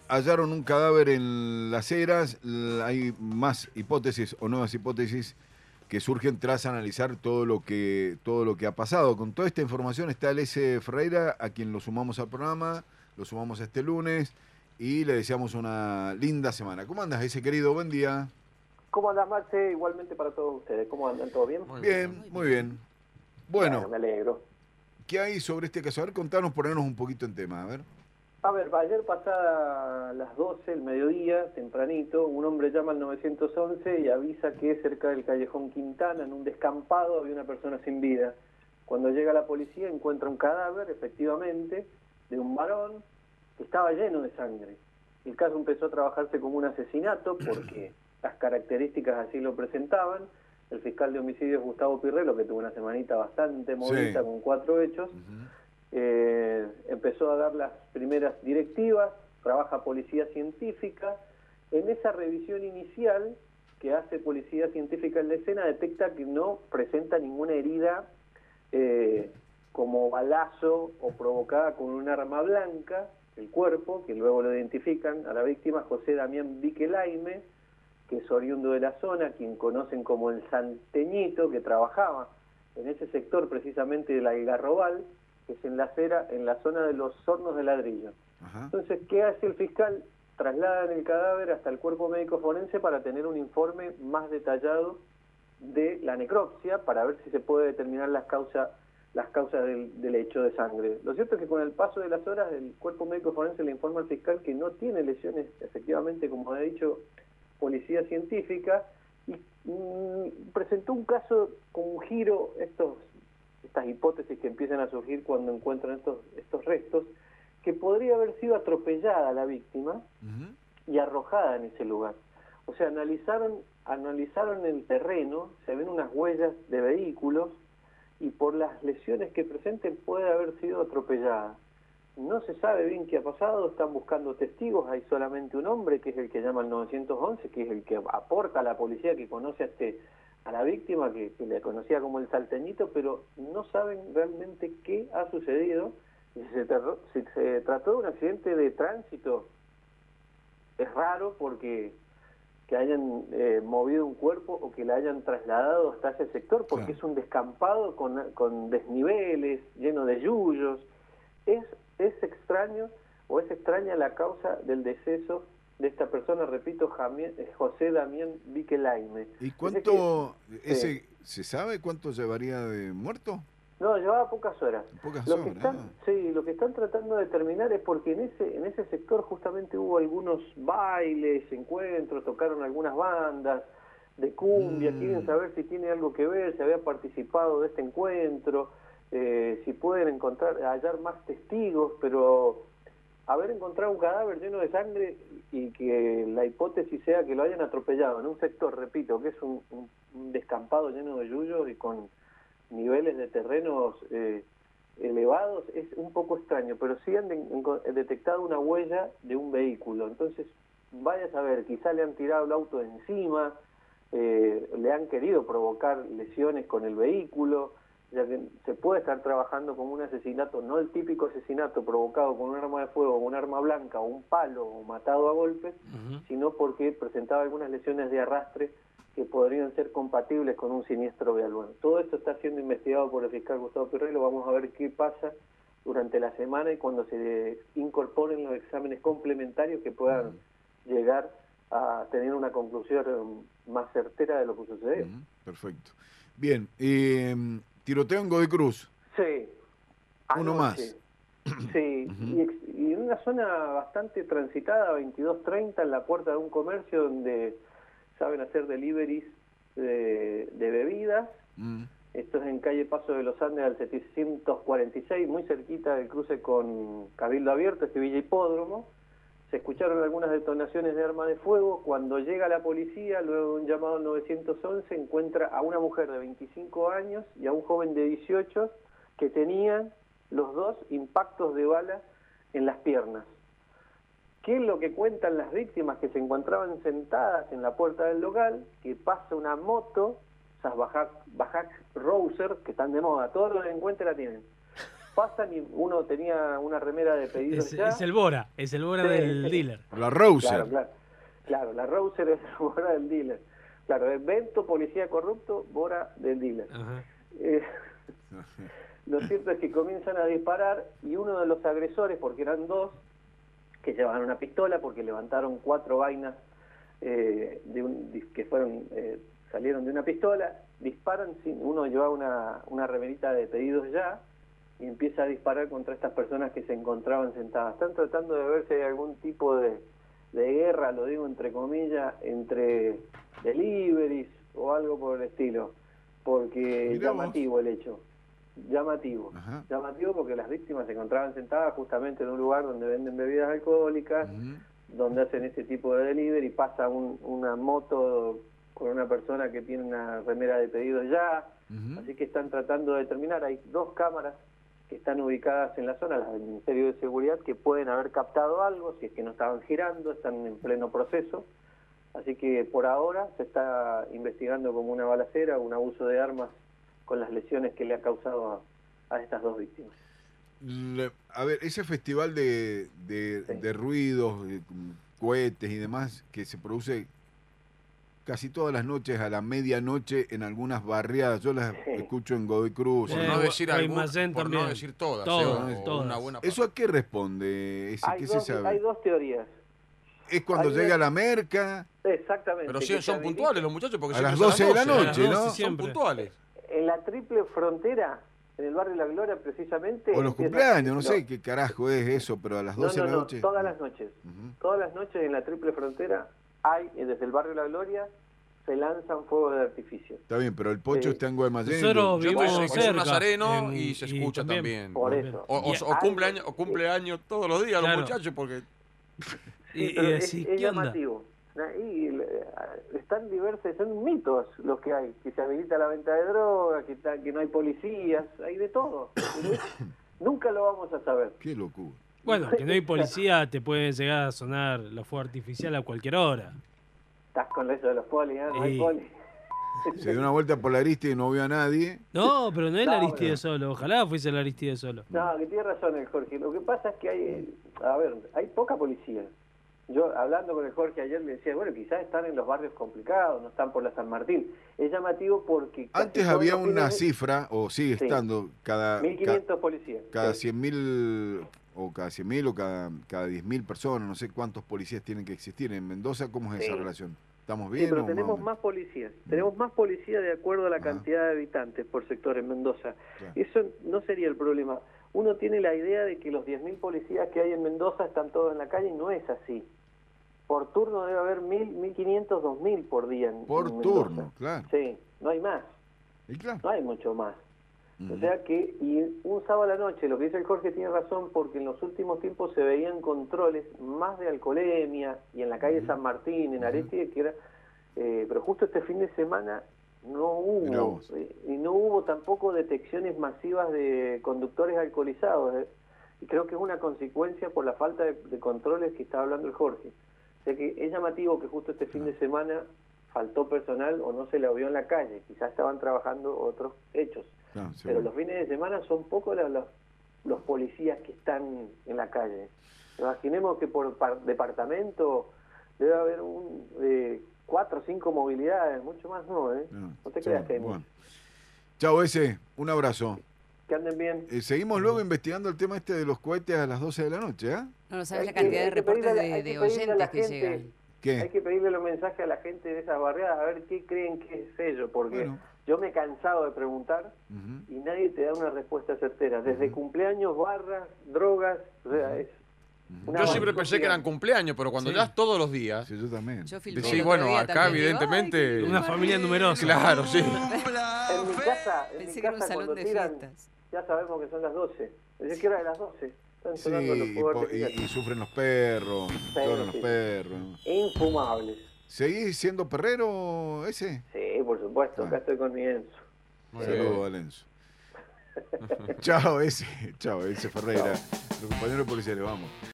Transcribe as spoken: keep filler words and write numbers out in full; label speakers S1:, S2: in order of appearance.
S1: hallaron un cadáver en Las Heras. L- Hay más hipótesis o nuevas hipótesis que surgen tras analizar todo lo que todo lo que ha pasado. Con toda esta información está el S. Ferreira, a quien lo sumamos al programa, lo sumamos este lunes y le deseamos una linda semana. ¿Cómo andas, ese querido? Buen día.
S2: ¿Cómo andas, Maxe? Igualmente para todos ustedes. ¿Cómo andan? ¿Todo bien?
S3: Muy bien,
S1: Bien,
S3: muy
S1: muy
S3: bien.
S1: bien.
S2: Bueno,
S1: Bueno,
S2: me alegro.
S1: ¿qué hay sobre este caso? A ver, contanos, ponernos un poquito en tema, a ver.
S2: A ver, ayer pasada las doce, el mediodía, tempranito, un hombre llama al nueve once y avisa que cerca del callejón Quintana, en un descampado, había una persona sin vida. Cuando llega la policía encuentra un cadáver, efectivamente, de un varón que estaba lleno de sangre. El caso empezó a trabajarse como un asesinato porque las características así lo presentaban. El fiscal de homicidios Gustavo Pirrelo, que tuvo una semanita bastante movidita
S1: Sí.
S2: con cuatro hechos,
S1: Ujú.
S2: eh, empezó a dar las primeras directivas, trabaja policía científica. En esa revisión inicial que hace policía científica en la escena, detecta que no presenta ninguna herida eh, como balazo o provocada con un arma blanca, el cuerpo, que luego lo identifican a la víctima, José Damián Viquelaime, que es oriundo de la zona, quien conocen como el Santeñito, que trabajaba en ese sector precisamente del Algarrobal, que es en la acera, en la zona de los hornos de ladrillo.
S1: Ajá.
S2: Entonces, ¿qué hace el fiscal? Trasladan el cadáver hasta el cuerpo médico forense para tener un informe más detallado de la necropsia, para ver si se puede determinar las causas las causas del, del hecho de sangre. Lo cierto es que con el paso de las horas, el cuerpo médico forense le informa al fiscal que no tiene lesiones, efectivamente, como ha dicho policía científica, y mmm, presentó un caso con un giro, estos, estas hipótesis que empiezan a surgir cuando encuentran estos, estos restos, que podría haber sido atropellada la víctima
S1: Ujú.
S2: y arrojada en ese lugar. O sea, analizaron, analizaron el terreno, se ven unas huellas de vehículos, y por las lesiones que presenten puede haber sido atropellada. No se sabe bien qué ha pasado, están buscando testigos, hay solamente un hombre que es el que llama al nueve once, que es el que aporta a la policía, que conoce a, este, a la víctima, que, que le conocía como el Salteñito, pero no saben realmente qué ha sucedido. Si se, trató, si se trató de un accidente de tránsito, es raro porque que hayan eh, movido un cuerpo o que la hayan trasladado hasta ese sector, porque
S1: Claro.
S2: es un descampado con, con desniveles, lleno de yuyos. Es, es extraño o es extraña la causa del deceso de esta persona, repito, Jamie, José Damián Viquelaime.
S1: ¿Y
S2: Dice que,
S1: cuánto,
S2: sí,
S1: ese, se sabe cuánto llevaría de muerto?
S2: no, llevaba pocas horas.
S1: Pocas
S2: Lo que
S1: horas.
S2: están,
S1: Ah.
S2: sí, lo que están tratando de determinar es porque en ese, en ese sector justamente hubo algunos bailes, encuentros, tocaron algunas bandas de cumbia, quieren
S1: Mm.
S2: saber si tiene algo que ver, si había participado de este encuentro, eh, si pueden encontrar, hallar más testigos, pero haber encontrado un cadáver lleno de sangre y que la hipótesis sea que lo hayan atropellado en un sector, repito, que es un, un, un descampado lleno de yuyos y con niveles de terrenos eh, elevados, es un poco extraño, pero sí han de, en, detectado una huella de un vehículo. Entonces, vaya a saber, quizá le han tirado el auto de encima, eh, le han querido provocar lesiones con el vehículo, ya que se puede estar trabajando como un asesinato, no el típico asesinato provocado con un arma de fuego, un arma blanca o un palo o matado a golpes,
S3: Ujú.
S2: sino porque presentaba algunas lesiones de arrastre que podrían ser compatibles con un siniestro vial. Bueno, todo esto está siendo investigado por el fiscal Gustavo Pirrelo. Vamos a ver qué pasa durante la semana y cuando se incorporen los exámenes complementarios que puedan
S1: Mm.
S2: llegar a tener una conclusión más certera de lo que sucedió.
S1: Mm. Perfecto. Bien, eh, tiroteo en Godoy Cruz.
S2: Sí,
S1: Uno más.
S2: anoche. Sí,
S1: Ujú.
S2: y, ex- y en una zona bastante transitada, veintidós treinta, en la puerta de un comercio donde saben hacer deliveries de, de bebidas.
S1: Mm.
S2: Esto es en calle Paso de los Andes al setecientos cuarenta y seis, muy cerquita del cruce con Cabildo Abierto, este Villa Hipódromo. Se escucharon algunas detonaciones de arma de fuego. Cuando llega la policía, luego de un llamado al nueve once, encuentra a una mujer de veinticinco años y a un joven de dieciocho que tenían los dos impactos de bala en las piernas. ¿Qué es lo que cuentan las víctimas que se encontraban sentadas en la puerta del local? Que pasa una moto, esas Bajaj, Bajaj Rouser, que están de moda, todos los delincuentes la tienen. pasan y uno tenía una remera de pedidos
S3: Es,
S2: ya.
S3: es el Bora, es el Bora
S2: Sí,
S3: del
S2: sí.
S3: dealer.
S1: La Rouser.
S2: Claro, claro. Claro, la Rouser es el Bora del dealer. Claro, es Bento, policía corrupto, Bora del dealer.
S3: Ajá.
S2: Eh, lo cierto es que comienzan a disparar y uno de los agresores, porque eran dos, que llevaban una pistola porque levantaron cuatro vainas eh, de un, que fueron eh, salieron de una pistola, disparan, sin, uno llevaba una, una remerita de pedidos ya y empieza a disparar contra estas personas que se encontraban sentadas. Están tratando de ver si hay algún tipo de, de guerra, lo digo entre comillas, entre deliveries o algo por el estilo, porque es llamativo el hecho. Llamativo,
S1: Ajá.
S2: llamativo porque las víctimas se encontraban sentadas justamente en un lugar donde venden bebidas alcohólicas, uh-huh. donde hacen ese tipo de delivery, pasa un, una moto con una persona que tiene una remera de pedidos ya, uh-huh. así que están tratando de determinar, hay dos cámaras que están ubicadas en la zona, las del Ministerio de Seguridad, que pueden haber captado algo, si es que no estaban girando, están en pleno proceso, así que por ahora se está investigando como una balacera, un abuso de armas con las lesiones que le ha causado a, a estas dos víctimas.
S1: Le, a ver, ese festival de, de, sí. de ruidos, de cohetes y demás, que se produce casi todas las noches a la medianoche en algunas barriadas, yo las sí. escucho en Godoy Cruz.
S4: Por,
S3: eh,
S4: no, decir algún, por no decir todas.
S3: todas,
S4: eh,
S3: todas.
S4: Una buena
S1: ¿Eso a qué responde? Ese,
S2: hay,
S1: ¿qué
S2: dos,
S1: se sabe?
S2: hay dos teorías.
S1: Es cuando
S2: hay
S1: llega
S2: una...
S1: la merca.
S2: Exactamente.
S4: Pero sí, son puntuales los muchachos, porque
S1: a las doce de la noche, ¿no?
S4: Son siempre. puntuales.
S2: En la triple frontera, en el barrio La Gloria precisamente...
S1: O los cumpleaños, no sé qué carajo es eso, pero a las doce
S2: no, no,
S1: de la
S2: no,
S1: noche...
S2: todas las noches. Uh-huh. Todas las noches en la triple frontera hay, desde el barrio La Gloria, se lanzan fuegos de artificio.
S1: Está bien, pero el Pocho
S2: eh,
S1: está en Guaymallén.
S3: Nosotros
S4: Yo
S3: vivimos
S4: soy
S3: cerca.
S4: Nazareno
S3: en,
S4: y se escucha
S3: y también.
S4: también.
S2: Por eso.
S4: O, o, o cumpleaños o cumpleaños todos los días
S3: claro.
S4: los muchachos, porque...
S3: y,
S2: y
S3: así,
S2: es, es llamativo. Y están diversos, son mitos los que hay, que se habilita la venta de drogas, que, está, que no hay policías, hay de todo. Nunca lo vamos a saber.
S1: Qué locura.
S3: Bueno, que no hay policía, te puede llegar a sonar la fuego artificial a cualquier hora.
S2: Estás con eso de los polis, ¿eh? No hay poli.
S1: Se dio una vuelta por la Aristide y no vio a nadie.
S3: No, pero no es
S2: no,
S3: la Aristide
S2: pero...
S3: solo, ojalá fuese la Aristide solo.
S2: No, que tiene razón el Jorge. Lo que pasa es que hay, a ver, hay poca policía. Yo, hablando con el Jorge ayer, le decía, bueno, quizás están en los barrios complicados, no están por la San Martín. Es llamativo porque...
S1: Antes había una cifra, o sigue
S2: sí.
S1: estando, cada...
S2: mil quinientos
S1: ca,
S2: policías.
S1: Cada
S2: sí.
S1: cien mil, o cada cien mil, o cada, cada diez mil personas, no sé cuántos policías tienen que existir. En Mendoza, ¿cómo es sí. esa relación? ¿Estamos bien?
S2: Sí, pero
S1: o
S2: tenemos más policías. Mm. Tenemos más policías de acuerdo a la Ajá. cantidad de habitantes por sector en Mendoza. Claro. Eso no sería el problema. Uno tiene la idea de que los diez mil policías que hay en Mendoza están todos en la calle y no es así. Por turno debe haber mil, mil quinientos, dos mil por día. En,
S1: por
S2: en
S1: turno, claro.
S2: Sí, no hay más.
S1: ¿Y claro?
S2: No hay mucho más.
S1: Uh-huh.
S2: O sea que, y un sábado a la noche, lo que dice el Jorge tiene razón, porque en los últimos tiempos se veían controles más de alcoholemia, y en la calle uh-huh. San Martín, en Aristide, uh-huh. que era, eh, pero justo este fin de semana no hubo, eh, y no hubo tampoco detecciones masivas de conductores alcoholizados, eh, y creo que es una consecuencia por la falta de, de controles que está hablando el Jorge. O sea que es llamativo que justo este fin de semana faltó personal o no se la vio en la calle, quizás estaban trabajando otros hechos. No, pero los fines de semana son pocos los, los, los policías que están en la calle. Imaginemos que por par, departamento debe haber un eh, cuatro o cinco movilidades, mucho más no, ¿eh? No, no te creas que hay bueno.
S1: Chao, ese, un abrazo.
S2: Que anden bien.
S1: Eh, seguimos luego investigando el tema este de los cohetes a las doce de la noche, ¿eh?
S5: No, no sabes la cantidad de reportes de, de, de oyentes que
S2: gente,
S5: llegan.
S1: ¿Qué?
S2: Hay que pedirle los mensajes a la gente de esas barriadas a ver qué creen que es ello, porque bueno. yo me he cansado de preguntar uh-huh. y nadie te da una respuesta certera. Desde uh-huh. cumpleaños, barras, drogas, o sea, es...
S4: Uh-huh. Yo siempre pensé que eran cumpleaños, pero cuando sí. ya es todos los días...
S1: Sí, yo también.
S5: Yo
S4: sí, bueno, acá también. evidentemente...
S3: Una familia numerosa.
S4: Claro, sí.
S2: En mi casa, en
S5: pensé
S2: mi
S5: que era un
S2: casa
S5: salón
S2: cuando
S5: de
S2: tiran,
S5: fiestas.
S2: Ya sabemos que son las doce. Desde que era de las doce. Están sonando
S1: sí,
S2: los fuegos
S1: y, y, y sufren los perros, lloran los
S2: sí.
S1: perros.
S2: Infumables.
S1: ¿Seguís siendo perrero ese?
S2: Sí, por supuesto, ah. acá estoy con mi Enzo.
S1: Saludos a Enzo. Chao, ese. Chao, ese Ferreira. Chao. Los compañeros policiales, vamos.